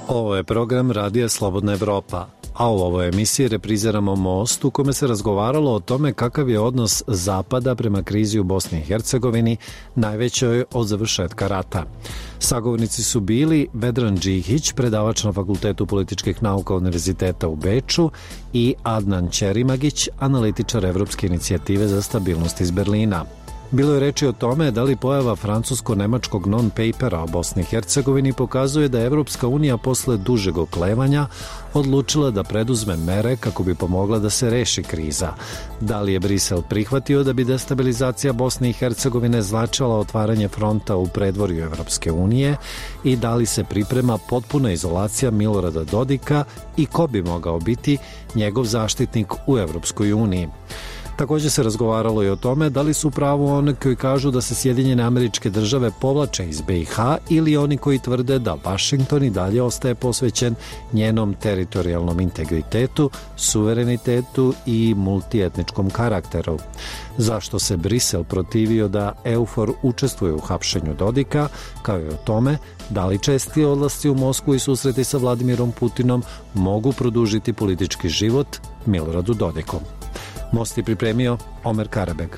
Ovo je program Radija Slobodna Evropa, a u ovoj emisiji repriziramo Most u kome se razgovaralo o tome kakav je odnos Zapada prema krizi u Bosni i Hercegovini, najvećoj od završetka rata. Sagovornici su bili Vedran Džihić, predavač na Fakultetu političkih nauka Univerziteta u Beču, i Adnan Ćerimagić, analitičar Evropske inicijative za stabilnost iz Berlina. Bilo je reči o tome da li pojava francusko-nemačkog non-papera o Bosni i Hercegovini pokazuje da je Evropska unija posle dužeg oklevanja odlučila da preduzme mere kako bi pomogla da se reši kriza. Da li je Brisel prihvatio da bi destabilizacija Bosne i Hercegovine značila otvaranje fronta u predvorju Evropske unije i da li se priprema potpuna izolacija Milorada Dodika i ko bi mogao biti njegov zaštitnik u Evropskoj uniji. Također se razgovaralo i o tome da li su pravo oni koji kažu da se Sjedinjene Američke Države povlače iz BiH ili oni koji tvrde da Vašington i dalje ostaje posvećen njenom teritorijalnom integritetu, suverenitetu i multietničkom karakteru. Zašto se Brisel protivio da EUFOR učestvuje u hapšenju Dodika, kao i o tome da li česti odlasci u Moskvu i susreti sa Vladimirom Putinom mogu produžiti politički život Miloradu Dodiku. Most je pripremio Omer Karabeg.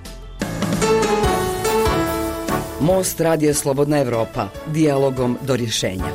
Most Radija Slobodna Evropa. Dijalogom do rješenja.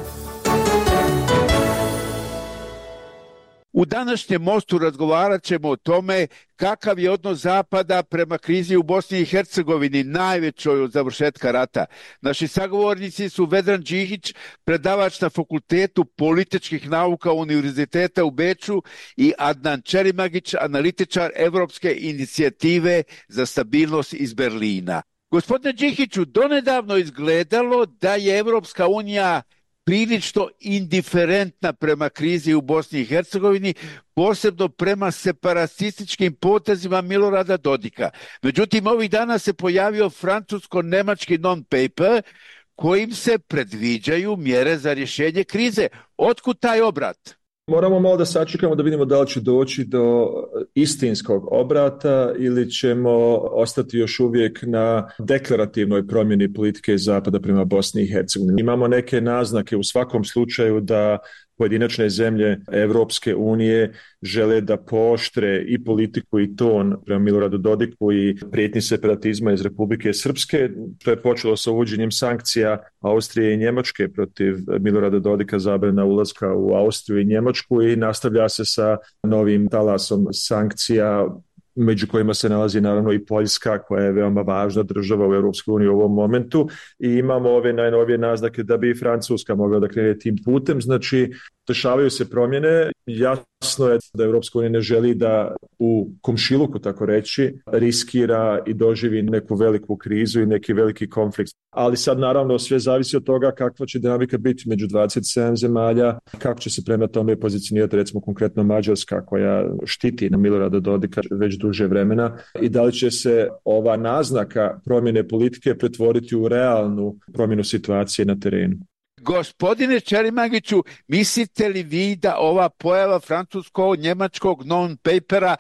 U današnjem Mostu razgovarat ćemo o tome kakav je odnos Zapada prema krizi u Bosni i Hercegovini, najvećoj od završetka rata. Naši sagovornici su Vedran Džihić, predavač na Fakultetu političkih nauka Univerziteta u Beču, i Adnan Ćerimagić, analitičar Evropske inicijative za stabilnost iz Berlina. Gospodine Džihiću, donedavno izgledalo da je Evropska unija prilično indiferentna prema krizi u Bosni i Hercegovini, posebno prema separatističkim potezima Milorada Dodika. Međutim, ovih dana se pojavio francusko-nemački non-paper kojim se predviđaju mjere za rješenje krize. Otkud taj obrat? Moramo malo da sačekamo da vidimo da li će doći do istinskog obrata ili ćemo ostati još uvijek na deklarativnoj promjeni politike Zapada prema Bosni i Hercegovini. Imamo neke naznake u svakom slučaju da pojedinačne zemlje Evropske unije žele da pooštre i politiku i ton prema Miloradu Dodiku i prijetnji separatizma iz Republike Srpske. To je počelo sa uvođenjem sankcija Austrije i Njemačke protiv Milorada Dodika, zabrana ulaska u Austriju i Njemačku, i nastavlja se sa novim talasom sankcija, među kojima se nalazi naravno i Poljska, koja je veoma važna država u Europskoj uniji u ovom momentu, i imamo ove najnovije naznake da bi i Francuska mogla da krene tim putem. Znači, dešavaju se promjene. Jasno je da Europska unija ne želi da u komšiluku, tako reći, riskira i doživi neku veliku krizu i neki veliki konflikt. Ali sad naravno sve zavisi od toga kakva će dinamika biti među 27 zemalja, kako će se prema tome pozicionirati recimo konkretno Mađarska, koja štiti na Milorada Dodika već duže vremena, i da li će se ova naznaka promjene politike pretvoriti u realnu promjenu situacije na terenu. Gospodine Ćerimagiću, mislite li vi da ova pojava francusko-njemačkog non-papera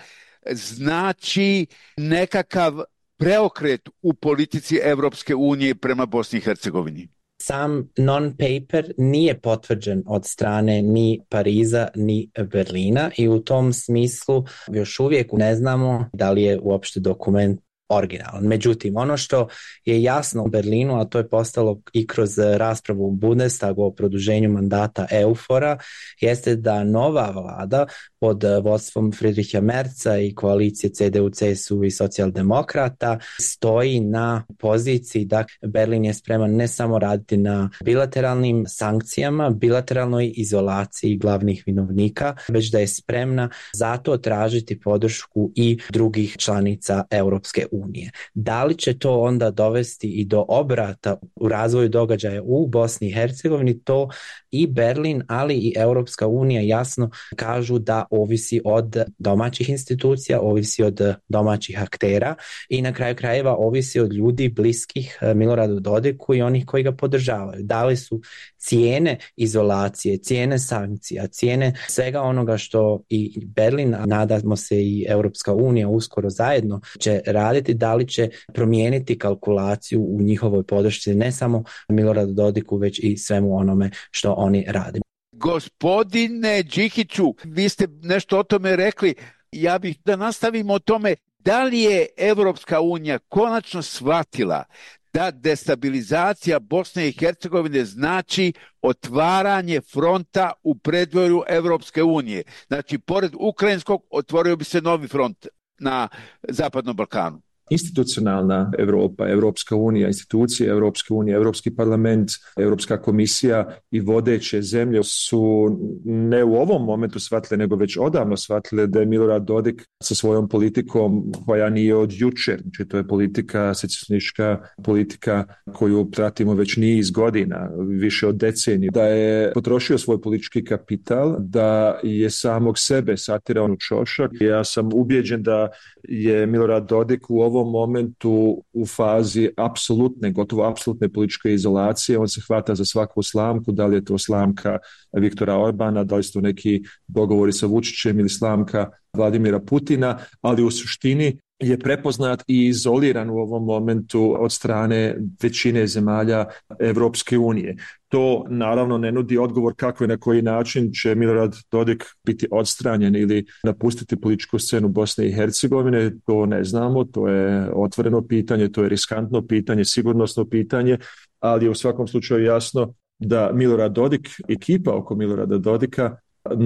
znači nekakav preokret u politici Evropske unije prema Bosni i Hercegovini? Sam non-paper nije potvrđen od strane ni Pariza ni Berlina i u tom smislu još uvijek ne znamo da li je uopšte dokument originalan. Međutim, ono što je jasno u Berlinu, a to je postalo i kroz raspravu u Bundestagu o produženju mandata EUFOR-a, jeste da nova vlada pod vodstvom Friedricha Merza i koalicije CDU, CSU i socijaldemokrata stoji na poziciji da Berlin je spreman ne samo raditi na bilateralnim sankcijama, bilateralnoj izolaciji glavnih vinovnika, već da je spremna zato tražiti podršku i drugih članica Europske unije. Da li će to onda dovesti i do obrata u razvoju događaja u Bosni i Hercegovini, to i Berlin, ali i Europska unija jasno kažu da ovisi od domaćih institucija, ovisi od domaćih aktera i na kraju krajeva ovisi od ljudi bliskih Miloradu Dodiku i onih koji ga podržavaju. Da li su cijene izolacije, cijene sankcija, cijene svega onoga što i Berlin, a nadamo se i Europska unija uskoro zajedno će raditi, da li će promijeniti kalkulaciju u njihovoj podršci ne samo Miloradu Dodiku, već i svemu onome što oni rade. Gospodine Đikiću, vi ste nešto o tome rekli. Ja bih da nastavimo o tome. Da li je Evropska unija konačno shvatila da destabilizacija Bosne i Hercegovine znači otvaranje fronta u predvorju Evropske unije? Znači, pored ukrajinskog otvorio bi se novi front na Zapadnom Balkanu. Institucionalna Europa, Evropska unija, institucije Evropske unije, Evropski parlament, Evropska komisija i vodeće zemlje su ne u ovom momentu shvatile, nego već odavno shvatile da je Milorad Dodik sa svojom politikom koja nije od jučer, znači to je politika, secesionistička politika koju pratimo već niz godina, više od decenije, da je potrošio svoj politički kapital, da je samog sebe satirao u čošak. Ja sam ubijeđen da je Milorad Dodik u ovom momentu u fazi apsolutne, gotovo apsolutne političke izolacije. On se hvata za svaku slamku, da li je to slamka Viktora Orbana, da li su to neki dogovori sa Vučićem ili slamka Vladimira Putina, ali u suštini je prepoznat i izoliran u ovom momentu od strane većine zemalja Evropske unije. To naravno ne nudi odgovor kako i na koji način će Milorad Dodik biti odstranjen ili napustiti političku scenu Bosne i Hercegovine. To ne znamo, to je otvoreno pitanje, to je riskantno pitanje, sigurnosno pitanje, ali je u svakom slučaju jasno da Milorad Dodik, ekipa oko Milorada Dodika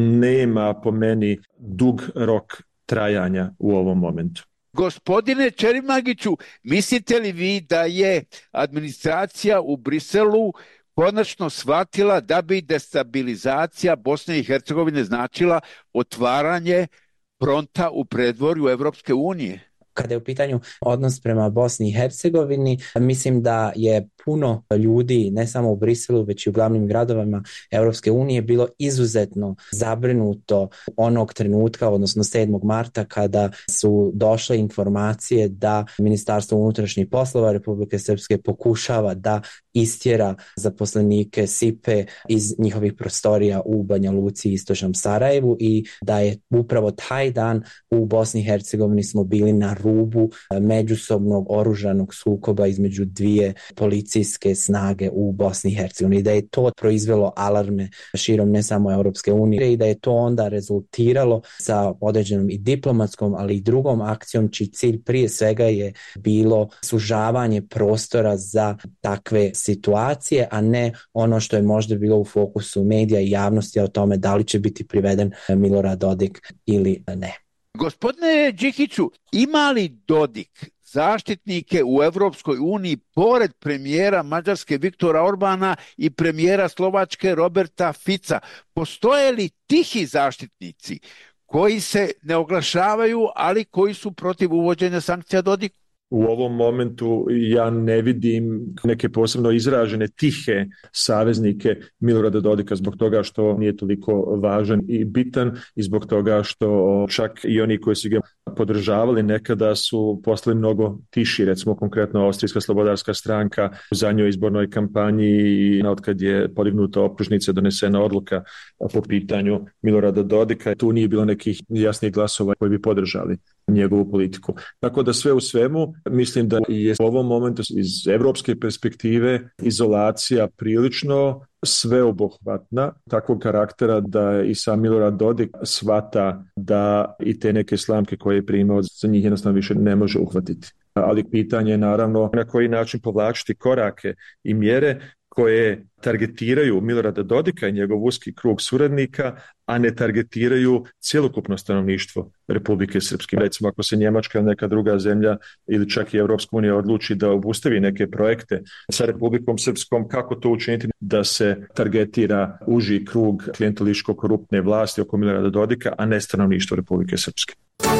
nema po meni dug rok trajanja u ovom momentu. Gospodine Čerimagiću, mislite li vi da je administracija u Briselu konačno shvatila da bi destabilizacija Bosne i Hercegovine značila otvaranje fronta u predvorju Evropske unije? Kada je u pitanju odnos prema Bosni i Hercegovini, mislim da je puno ljudi, ne samo u Briselu, već i u glavnim gradovima Evropske unije, bilo izuzetno zabrinuto onog trenutka, odnosno 7. marta, kada su došle informacije da Ministarstvo unutrašnjih poslova Republike Srpske pokušava da istjera zaposlenike SIPE iz njihovih prostorija u Banja Luci i istočnom Sarajevu i da je upravo taj dan u Bosni i Hercegovini smo bili na rubu međusobnog oružanog sukoba između dvije policijske snage u Bosni i Hercegovini. Da je to proizvelo alarme širom ne samo Europske unije i da je to onda rezultiralo sa određenom i diplomatskom, ali i drugom akcijom, čiji cilj prije svega je bilo sužavanje prostora za takve situacije, a ne ono što je možda bilo u fokusu medija i javnosti o tome da li će biti priveden Milorad Dodik ili ne. Gospodine Đikiću, ima li Dodik zaštitnike u Evropskoj uniji pored premijera Mađarske Viktora Orbana i premijera Slovačke Roberta Fica? Postoje li tihi zaštitnici koji se ne oglašavaju, ali koji su protiv uvođenja sankcija Dodiku? U ovom momentu ja ne vidim neke posebno izražene tihe saveznike Milorada Dodika zbog toga što nije toliko važan i bitan i zbog toga što čak i oni koji su ga podržavali nekada su postali mnogo tiši, recimo konkretno Austrijska slobodarska stranka u zadnjoj izbornoj kampanji i otkad je podignuta optužnica, donesena odluka po pitanju Milorada Dodika, tu nije bilo nekih jasnih glasova koji bi podržali njegovu politiku. Tako da sve u svemu mislim da je u ovom momentu iz evropske perspektive izolacija prilično sveobuhvatna, takvog karaktera da i sam Milorad Dodik shvata da i te neke slamke koje je primao za njih jednostavno više ne može uhvatiti. Ali pitanje je naravno na koji način povlačiti korake i mjere koje targetiraju Milorada Dodika i njegov uski krug suradnika, a ne targetiraju cjelokupno stanovništvo Republike Srpske. Recimo ako se Njemačka ili neka druga zemlja ili čak i Evropska unija odluči da obustavi neke projekte sa Republikom Srpskom, kako to učiniti da se targetira uži krug klijentelističko-koruptne vlasti oko Milorada Dodika, a ne stanovništvo Republike Srpske.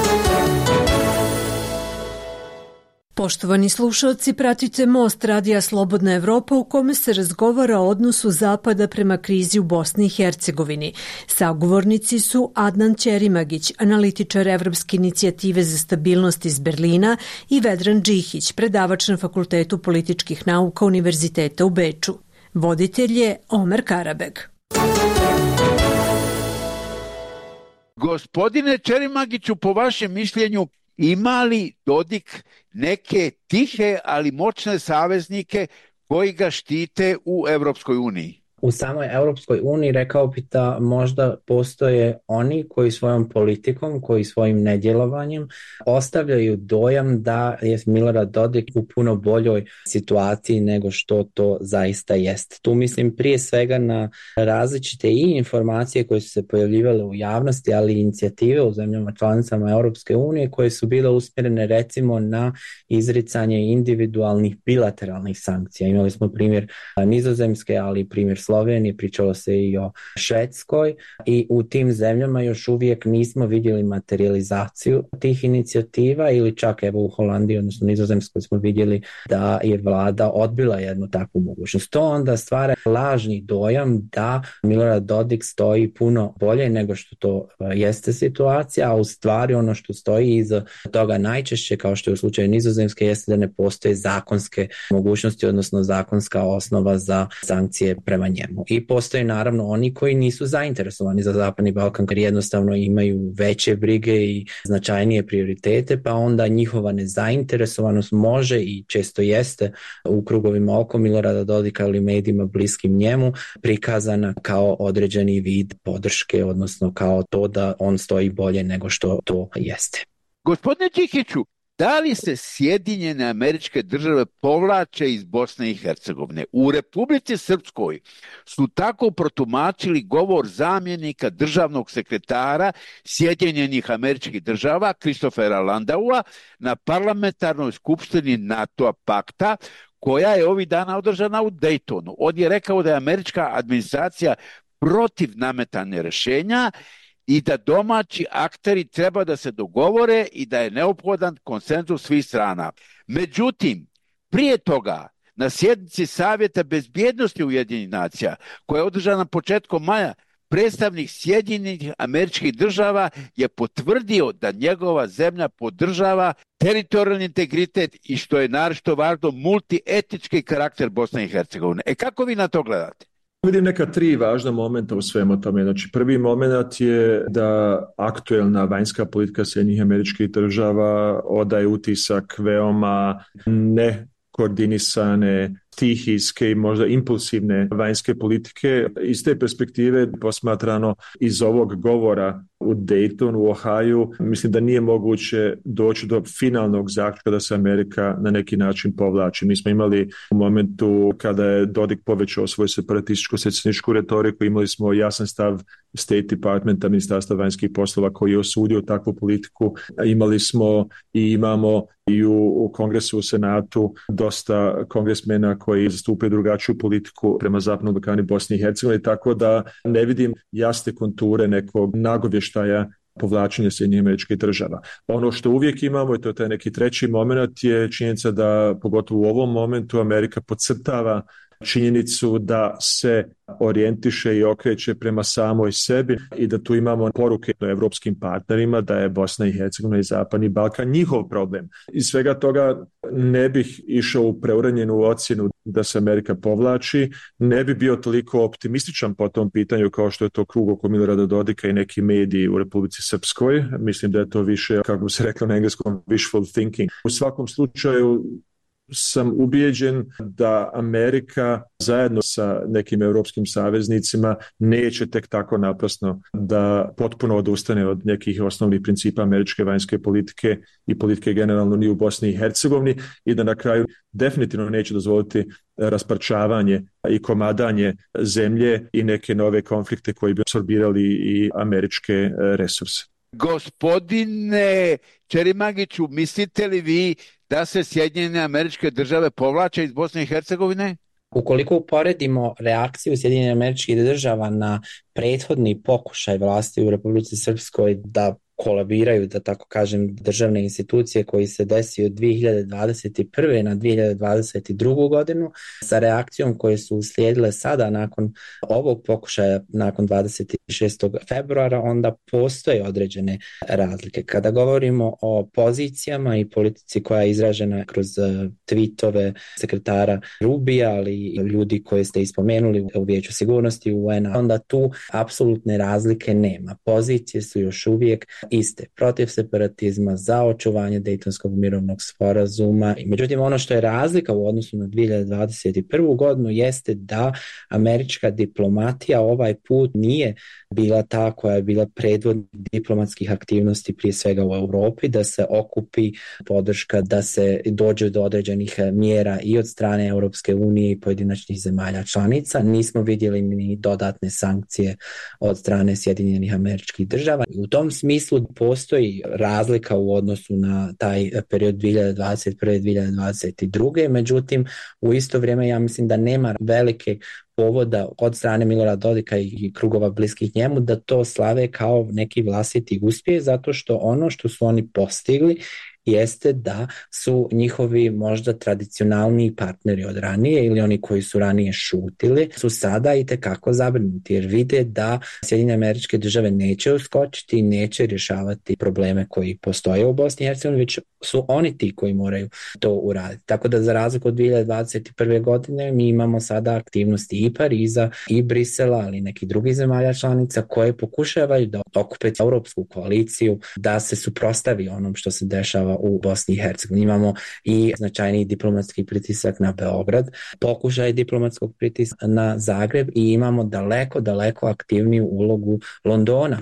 Poštovani slušalci, pratite Most Radija Slobodna Evropa u kome se razgovara o odnosu Zapada prema krizi u Bosni i Hercegovini. Sagovornici su Adnan Ćerimagić, analitičar Evropske inicijative za stabilnost iz Berlina, i Vedran Đikić, predavač na Fakultetu političkih nauka Univerziteta u Beču. Voditelj je Omer Karabeg. Gospodine Ćerimagiću, po vašem mišljenju, ima li Dodik neke tihe, ali moćne saveznike koji ga štite u Evropskoj uniji? U samoj Europskoj uniji rekao bi da možda postoje oni koji svojom politikom, koji svojim nedjelovanjem ostavljaju dojam da je Milorad Dodik u puno boljoj situaciji nego što to zaista jest. Tu mislim prije svega na različite i informacije koje su se pojavljivale u javnosti, ali i inicijative u zemljama članicama Europske unije koje su bile usmjerene recimo na izricanje individualnih bilateralnih sankcija. Imali smo primjer Nizozemske, ali i primjer Slovenije, pričalo se i o Švedskoj i u tim zemljama još uvijek nismo vidjeli materializaciju tih inicijativa ili čak evo u Holandiji, odnosno Nizozemskoj smo vidjeli da je vlada odbila jednu takvu mogućnost. To onda stvara lažni dojam da Milorad Dodik stoji puno bolje nego što to jeste situacija, a u stvari ono što stoji iza toga najčešće, kao što je u slučaju Nizozemske, jeste da ne postoje zakonske mogućnosti, odnosno zakonska osnova za sankcije prema njemu. I postoje naravno oni koji nisu zainteresovani za Zapadni Balkan, jer jednostavno imaju veće brige i značajnije prioritete, pa onda njihova nezainteresovanost može i često jeste u krugovima oko Milorada Dodika ili medijima bliskim njemu prikazana kao određeni vid podrške, odnosno kao to da on stoji bolje nego što to jeste. Gospodine Čikiću, da li se Sjedinjene Američke Države povlače iz Bosne i Hercegovine? U Republici Srpskoj su tako protumačili govor zamjenika državnog sekretara Sjedinjenih Američkih Država Christophera Landaua na parlamentarnoj skupštini NATO pakta koja je ovih dana održana u Daytonu. On je rekao da je američka administracija protiv nametanja rješenja i da domaći akteri treba da se dogovore i da je neophodan konsenzus svih strana. Međutim, prije toga, na sjednici Savjeta bezbjednosti Ujedinjenih nacija, koja je održana početkom maja, predstavnik Sjedinjenih Američkih Država je potvrdio da njegova zemlja podržava teritorijalni integritet i, što je naročito važno, multietnički karakter Bosne i Hercegovine. Kako vi na to gledate? Vidim neka tri važna momenta u svemu tome. Znači, prvi moment je da aktuelna vanjska politika Sjedinjenih Američkih Država odaje utisak veoma nekoordinisane, stihijske i možda impulsivne vanjske politike. Iz te perspektive posmatrano iz ovog govora u Daytonu, u Ohaju, mislim da nije moguće doći do finalnog zaključka da se Amerika na neki način povlači. Mi smo imali u momentu kada je Dodik povećao svoju separatističko-secesionističku retoriku, imali smo jasan stav State Departmenta, Ministarstva vanjskih poslova koji je osudio takvu politiku. Imali smo i imamo i u Kongresu, u Senatu dosta kongresmena koji zastupaju drugačiju politiku prema Zapadnom Balkanu i Bosni i Hercegovini, tako da ne vidim jasne konture nekog nagovještaja povlačenja Sjedinjenih Američkih Država. Ono što uvijek imamo, i to je taj neki treći moment, je činjenica da pogotovo u ovom momentu Amerika podcrtava činjenicu da se orijentiše i okreće prema samoj sebi i da tu imamo poruke evropskim partnerima da je Bosna i Hercegovina i Zapadni Balkan njihov problem. Iz svega toga ne bih išao u preuranjenu ocjenu da se Amerika povlači, ne bi bio toliko optimističan po tom pitanju kao što je to krug oko Milorada Dodika i neki mediji u Republici Srpskoj. Mislim da je to više, kako bi se reklo na engleskom, wishful thinking. U svakom slučaju sam ubijeđen da Amerika zajedno sa nekim europskim saveznicima neće tek tako naprasno da potpuno odustane od nekih osnovnih principa američke vanjske politike i politike generalno ni u Bosni i Hercegovini i da na kraju definitivno neće dozvoliti rasparčavanje i komadanje zemlje i neke nove konflikte koji bi apsorbirali i američke resurse. Gospodine Čerimagiću, mislite li vi da se Sjedinjene Američke Države povlače iz Bosne i Hercegovine? Ukoliko uporedimo reakciju Sjedinjenih Američkih Država na prethodni pokušaj vlasti u Republici Srpskoj da kolabiraju, da tako kažem, državne institucije koji se desio od 2021. na 2022. godinu sa reakcijom koje su uslijedile sada nakon ovog pokušaja, nakon 26. februara, onda postoje određene razlike. Kada govorimo o pozicijama i politici koja je izražena kroz tweetove sekretara Rubija, ali i ljudi koje ste ispomenuli u Vijeću sigurnosti UN-a, onda tu apsolutne razlike nema. Pozicije su još uvijek iste, protiv separatizma, za očuvanje Dejtonskog mirovnog sporazuma. Međutim, ono što je razlika u odnosu na 2021. godinu jeste da američka diplomatija ovaj put nije bila ta koja je bila predvodnik diplomatskih aktivnosti prije svega u Europi, da se okupi podrška, da se dođe do određenih mjera i od strane Europske unije i pojedinačnih zemalja članica. Nismo vidjeli ni dodatne sankcije od strane Sjedinjenih Američkih Država. U tom smislu postoji razlika u odnosu na taj period 2021-2022. Međutim, u isto vrijeme ja mislim da nema velike povoda od strane Milorada Dodika i krugova bliskih njemu da to slave kao neki vlastiti uspjeh, zato što ono što su oni postigli jeste da su njihovi možda tradicionalni partneri od ranije ili oni koji su ranije šutili su sada itekako zabrinuti jer vide da Sjedinjene Američke Države neće uskočiti i neće rješavati probleme koji postoje u Bosni i Hercegovini, već su oni ti koji moraju to uraditi. Tako da za razliku od 2021. godine mi imamo sada aktivnosti i Pariza i Brisela, ali i nekih drugih zemalja članica koje pokušavaju da okupe europsku koaliciju, da se suprotstavi onom što se dešava u Bosni i Hercegovini. Imamo i značajniji diplomatski pritisak na Beograd, pokušaj diplomatskog pritiska na Zagreb i imamo daleko aktivniju ulogu Londona.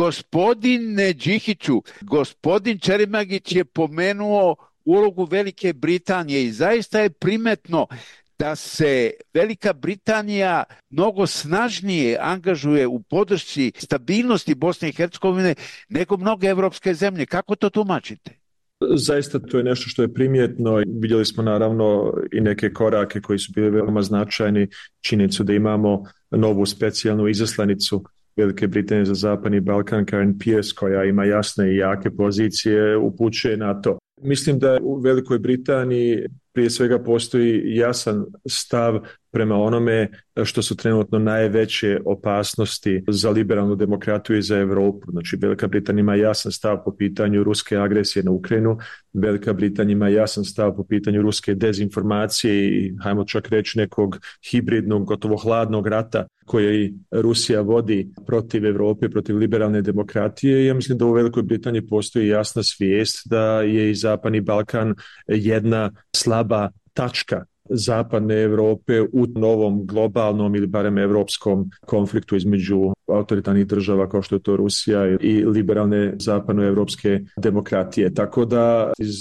Gospodine Đikiću, gospodin Čerimagić je pomenuo ulogu Velike Britanije i zaista je primetno da se Velika Britanija mnogo snažnije angažuje u podršci stabilnosti Bosne i Hercegovine nego mnoge evropske zemlje. Kako to tumačite? Zaista to je nešto što je primjetno. Vidjeli smo naravno i neke korake koji su bili veoma značajni. Činjenicu da imamo novu specijalnu izaslanicu Velike Britanije za Zapadni Balkan, Karen Pierce, koja ima jasne i jake pozicije, upućuje na to. Mislim da u Velikoj Britaniji prije svega postoji jasan stav prema onome što su trenutno najveće opasnosti za liberalnu demokratiju i za Europu. Znači, Velika Britanija ima jasan stav po pitanju ruske agresije na Ukrajinu, Velika Britanija ima jasan stav po pitanju ruske dezinformacije i, hajmo čak reći, nekog hibridnog, gotovo hladnog rata koji Rusija vodi protiv Europe, protiv liberalne demokratije. Ja mislim da u Velikoj Britaniji postoji jasna svijest da je i Zapadni Balkan jedna slaba tačka Zapadne Europe u novom globalnom ili barem europskom konfliktu između autoritarnih država kao što je to Rusija i liberalne zapadnoevropske demokratije. Tako da iz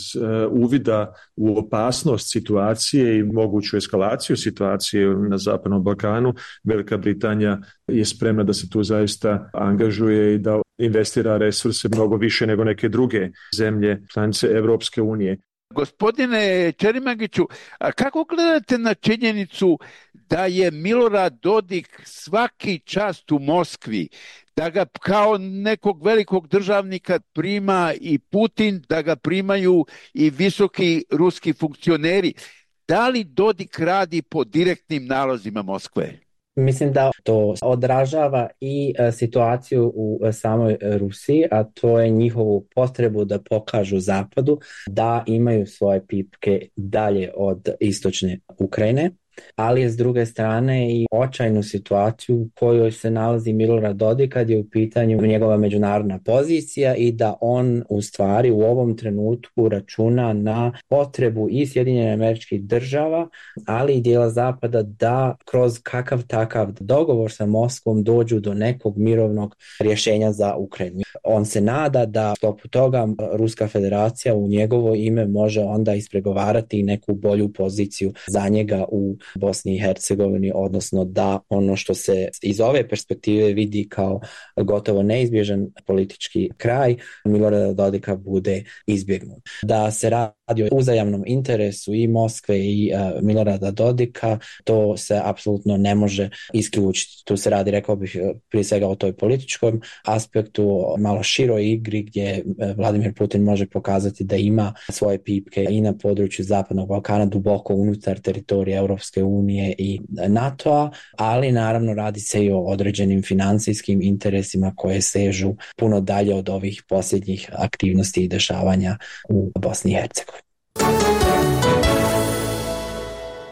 uvida u opasnost situacije i moguću eskalaciju situacije na Zapadnom Balkanu, Velika Britanija je spremna da se tu zaista angažuje i da investira resurse mnogo više nego neke druge zemlje članice Europske unije. Gospodine Čerimagiću, a kako gledate na činjenicu da je Milorad Dodik svaki čast u Moskvi, da ga kao nekog velikog državnika prima i Putin, da ga primaju i visoki ruski funkcioneri? Da li Dodik radi po direktnim nalozima Moskve? Mislim da to odražava i situaciju u samoj Rusiji, a to je njihovu potrebu da pokažu Zapadu da imaju svoje pipke dalje od istočne Ukrajine, ali je s druge strane i očajnu situaciju u kojoj se nalazi Milorad Dodik kad je u pitanju njegova međunarodna pozicija i da on u stvari u ovom trenutku računa na potrebu i Sjedinjenih Američkih Država, ali i dijela Zapada da kroz kakav takav dogovor sa Moskvom dođu do nekog mirovnog rješenja za Ukrajinu. On se nada da sklopu toga Ruska federacija u njegovo ime može onda ispregovarati neku bolju poziciju za njega u Bosni i Hercegovini, odnosno da ono što se iz ove perspektive vidi kao gotovo neizbježan politički kraj Milorada Dodika bude izbjegnut. Da se radi o uzajamnom interesu i Moskve i Milorada Dodika, to se apsolutno ne može isključiti. Tu se radi, rekao bih, prije svega o toj političkom aspektu, malo široj igri gdje Vladimir Putin može pokazati da ima svoje pipke i na području Zapadnog Balkana, duboko unutar teritorija Europske unije i NATO-a, ali naravno radi se i o određenim financijskim interesima koje sežu puno dalje od ovih posljednjih aktivnosti i dešavanja u Bosni i Hercegovini.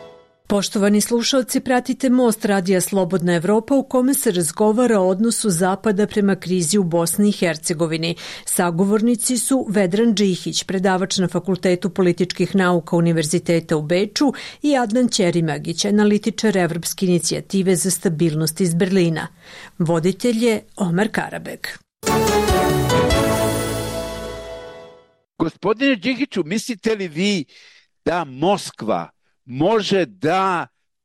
Poštovani slušalci, pratite Most radija Slobodna Evropa u kome se razgovara o odnosu Zapada prema krizi u Bosni i Hercegovini. Sagovornici su Vedran Džihić, predavač na Fakultetu političkih nauka Univerziteta u Beču, i Adnan Ćerimagić, analitičar Evropske inicijative za stabilnost iz Berlina. Voditelj je Omer Karabeg. Gospodine Džihiću, mislite li vi da Moskva može da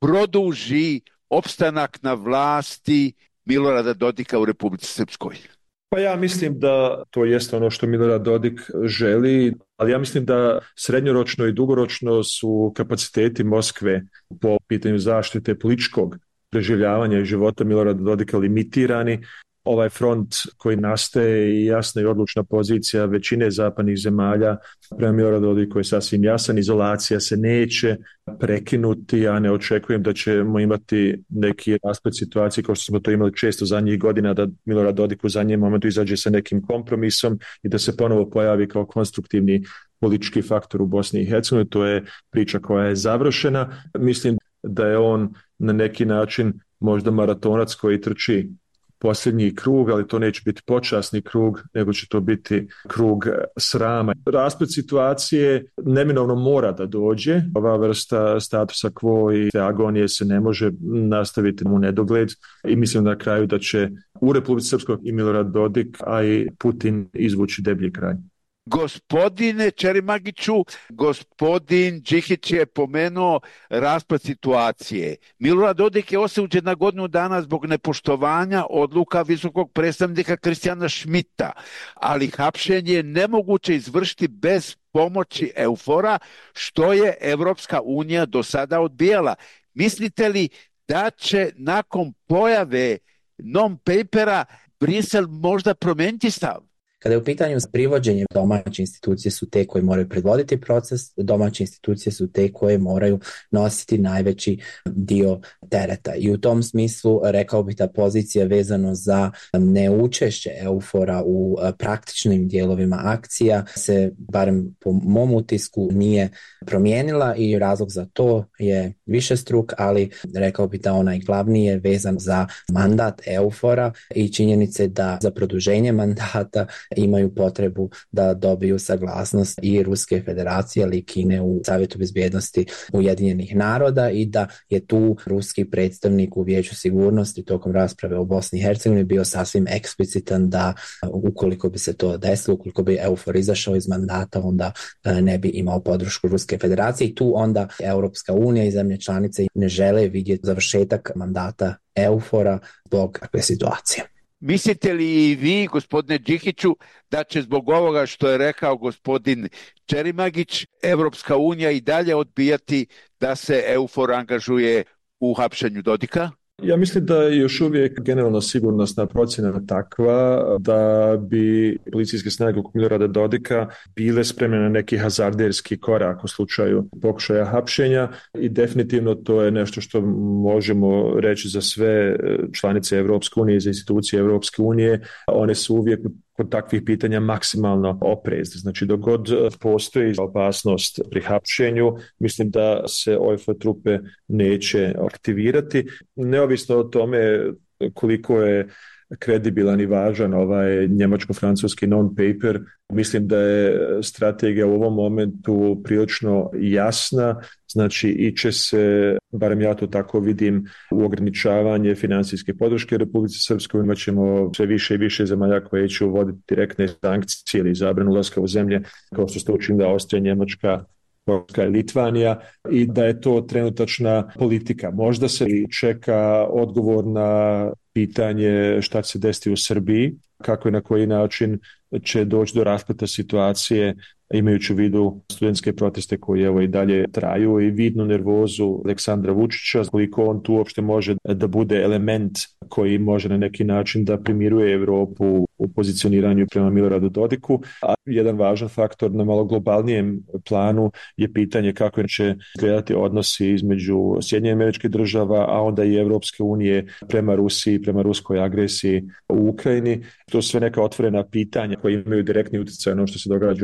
produži opstanak na vlasti Milorada Dodika u Republici Srpskoj? Pa ja mislim da to jeste ono što Milorad Dodik želi, ali ja mislim da srednjoročno i dugoročno su kapaciteti Moskve po pitanju zaštite političkog preživljavanja i života Milorada Dodika limitirani. Ovaj front koji nastaje i jasna i odlučna pozicija većine zapadnih zemalja prema Miloradu Dodiku je sasvim jasan. Izolacija se neće prekinuti, ja ne očekujem da ćemo imati neki rasplet situacije kao što smo to imali često zadnjih godina, da Milorad Dodik u zadnjem momentu izađe sa nekim kompromisom i da se ponovo pojavi kao konstruktivni politički faktor u Bosni i Hercegovini. To je priča koja je završena. Mislim da je on na neki način možda maratonac koji trči posljednji krug, ali to neće biti počasni krug, nego će to biti krug srama. Rasplet situacije neminovno mora da dođe. Ova vrsta statusa quo i te agonije se ne može nastaviti u nedogled i mislim na kraju da će u Republici Srpskoj i Milorad Dodik, a i Putin izvući deblji kraj. Gospodine Ćerimagiću, gospodin Džihić je pomenuo raspad situacije. Milorad Dodik je osuđen na godinu dana zbog nepoštovanja odluka visokog predstavnika Kristijana Šmita, ali hapšenje je nemoguće izvršiti bez pomoći EUFOR-a, što je Evropska unija do sada odbijala. Mislite li da će nakon pojave non-papera Brisel možda promijeniti stav? Kada je u pitanju privođenje, domaće institucije su te koje moraju predvoditi proces, domaće institucije su te koje moraju nositi najveći dio tereta. I u tom smislu rekao bih da pozicija vezano za neučešće EUFOR-a u praktičnim dijelovima akcija se, barem po mom utisku, nije promijenila i razlog za to je višestruk, ali rekao bih da onaj glavni je vezan za mandat EUFOR-a i činjenice da za produženje mandata imaju potrebu da dobiju saglasnost i Ruske federacije, ali i Kine u Savjetu bezbjednosti Ujedinjenih naroda i da je tu ruski predstavnik u Vijeću sigurnosti tokom rasprave o Bosni i Hercegovini bio sasvim eksplicitan da ukoliko bi se to desilo, ukoliko bi EUFOR izašao iz mandata, onda ne bi imao podršku Ruske federacije i tu onda Europska unija i zemlje članice ne žele vidjeti završetak mandata EUFOR-a zbog takve situacije. Mislite li i vi, gospodine Džihiću, da će zbog ovoga što je rekao gospodin Ćerimagić, Evropska unija i dalje odbijati da se EUFOR angažuje u hapšenju Dodika? Ja mislim da je još uvijek generalno sigurnosna procjena takva da bi policijske snage oko Milorada Dodika bile spremne na neki hazarderski korak u slučaju pokušaja hapšenja i definitivno to je nešto što možemo reći za sve članice Evropske unije i za institucije Evropske unije. One su uvijek kod takvih pitanja maksimalno oprezni. Znači, dok god postoji opasnost pri hapšenju, mislim da se OFA trupe neće aktivirati. Neovisno o tome koliko je kredibilan i važan ovaj njemačko-francuski non-paper, mislim da je strategija u ovom momentu prilično jasna, znači iće se, barem ja to tako vidim, u ograničavanje financijske podrške Republici Srpskoj. Imat ćemo sve više i više zemalja koje će uvoditi direktne sankcije ili zabranu ulaska u zemlje, kao što ste učinila Austrija, Njemačka, Poljska i Litvanija, i da je to trenutačna politika. Možda se čeka odgovor na pitanje šta će se desiti u Srbiji, kako i na koji način će doći do raspleta situacije, imajući u vidu studentske proteste koji evo i dalje traju i vidnu nervozu Aleksandra Vučića, koliko on tu uopšte može da bude element koji može na neki način da primiruje Evropu u pozicioniranju prema Miloradu Dodiku. A jedan važan faktor na malo globalnijem planu je pitanje kako će izgledati odnosi između Sjedinjenih Američkih Država, a onda i Evropske unije prema Rusiji, prema ruskoj agresiji u Ukrajini. To su sve neka otvorena pitanja koja imaju direktni utjecaj na ono što se događa u Bosni i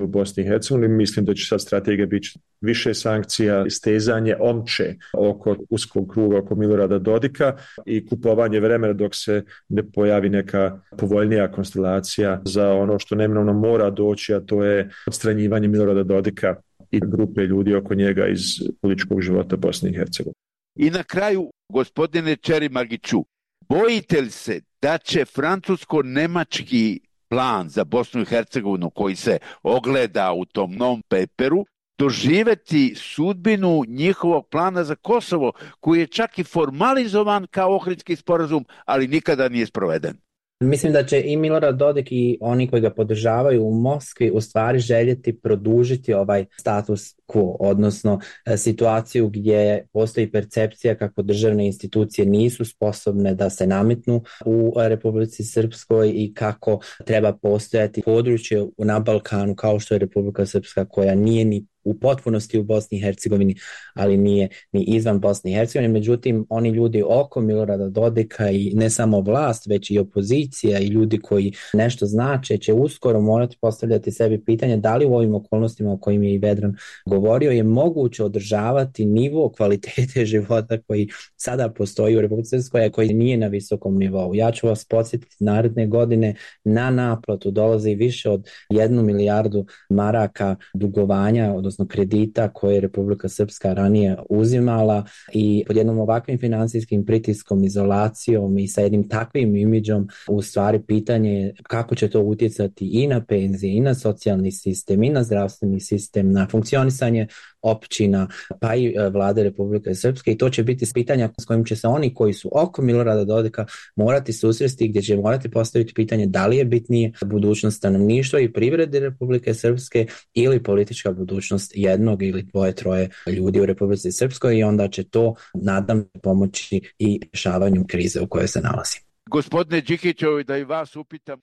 Hercegovini. Mislim da će sad strategija biti više sankcija, stezanje omče oko uskog kruga oko Milorada Dodika i kupovanje vremena dok se ne pojavi neka povoljnija konstelacija za ono što neminovno mora doći, a to je odstranjivanje Milorada Dodika i grupe ljudi oko njega iz političkog života Bosne i Hercegovine. I na kraju, gospodine Čerimagiću, bojite li se da će francusko-nemački plan za Bosnu i Hercegovinu koji se ogleda u tom non-paperu doživeti sudbinu njihovog plana za Kosovo, koji je čak i formalizovan kao Ohridski sporazum, ali nikada nije sproveden? Mislim da će i Milorad Dodik i oni koji ga podržavaju u Moskvi u stvari željeti produžiti ovaj status quo, odnosno situaciju gdje postoji percepcija kako državne institucije nisu sposobne da se nametnu u Republici Srpskoj i kako treba postojati područje na Balkanu kao što je Republika Srpska, koja nije ni u potpunosti u Bosni i Hercegovini, ali nije ni izvan Bosne i Hercegovine. Međutim, oni ljudi oko Milorada Dodika i ne samo vlast, već i opozicija i ljudi koji nešto znače će uskoro morati postavljati sebi pitanje da li u ovim okolnostima o kojim je i Vedran govorio je moguće održavati nivo kvalitete života koji sada postoji u Republici Srpskoj, a koji nije na visokom nivou. Ja ću vas podsjetiti, naredne godine na naplatu dolazi više od 1 milijardu maraka dugovanja, odnosno kredita koje je Republika Srpska ranije uzimala, i pod jednom ovakvim finansijskim pritiskom, izolacijom i sa jednim takvim imidžom u stvari pitanje je kako će to utjecati i na penzije, i na socijalni sistem, i na zdravstveni sistem, na funkcionisanje općina, pa i vlade Republike Srpske, i to će biti pitanja s kojim će se oni koji su oko Milorada Dodika morati susresti, gdje će morati postaviti pitanje da li je bitnije budućnost stanovništva i privrede Republike Srpske ili politička budućnost jednog ili dvoje, troje ljudi u Republici Srpskoj, i onda će to, nadam, pomoći i rješavanju krize u kojoj se nalazi. Gospodine Đikićevi, da i vas upitam,